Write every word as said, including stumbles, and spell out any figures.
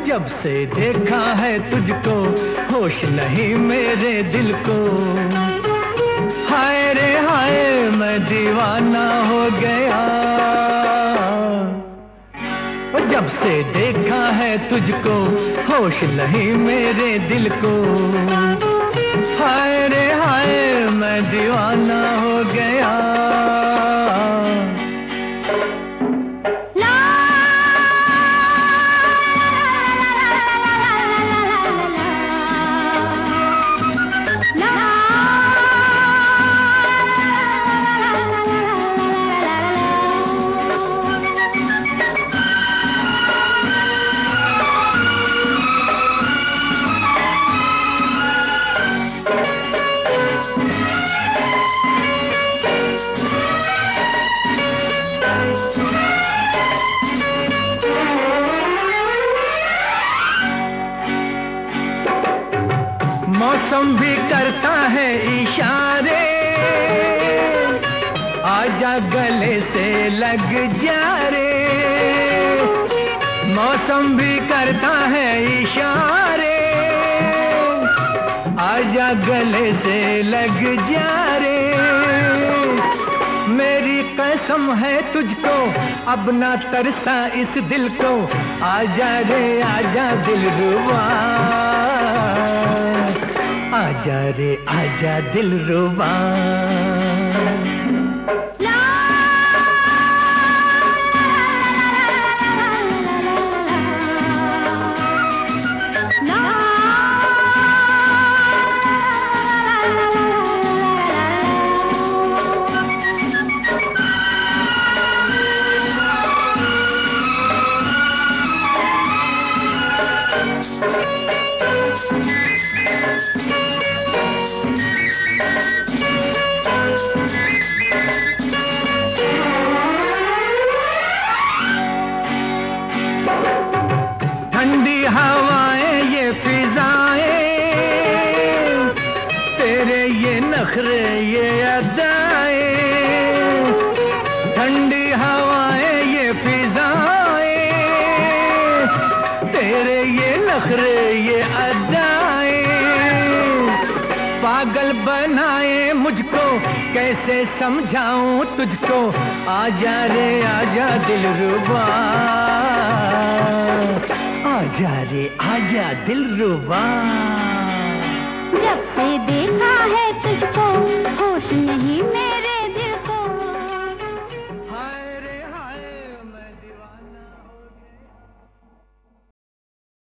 जब से देखा है तुझको होश नहीं मेरे दिल को। हाय रे हाय मैं दीवाना हो गया। जब से देखा है तुझको होश नहीं मेरे दिल को। हाय रे हाय मैं दीवाना हो गया। मौसम भी करता है इशारे, आजा गले से लग जा रे। मौसम भी करता है इशारे, आजा गले से लग जा रे। मेरी कसम है तुझको अब ना तरसा इस दिल को। आजा रे आजा दिलरुबा, आजा रे आजा दिलरुबा। ठंडी हवाएं ये फिजाएं, तेरे ये नखरे ये अदाएं। ठंडी हवाएं ये फिजाएं, तेरे ये नखरे ये अदाएं। पागल बनाए मुझको कैसे समझाऊं तुझको। आजा रे आजा दिलरुबा, आजा रे आजा दिलरुबा। जब से देखा है तुझको होश नहीं मैं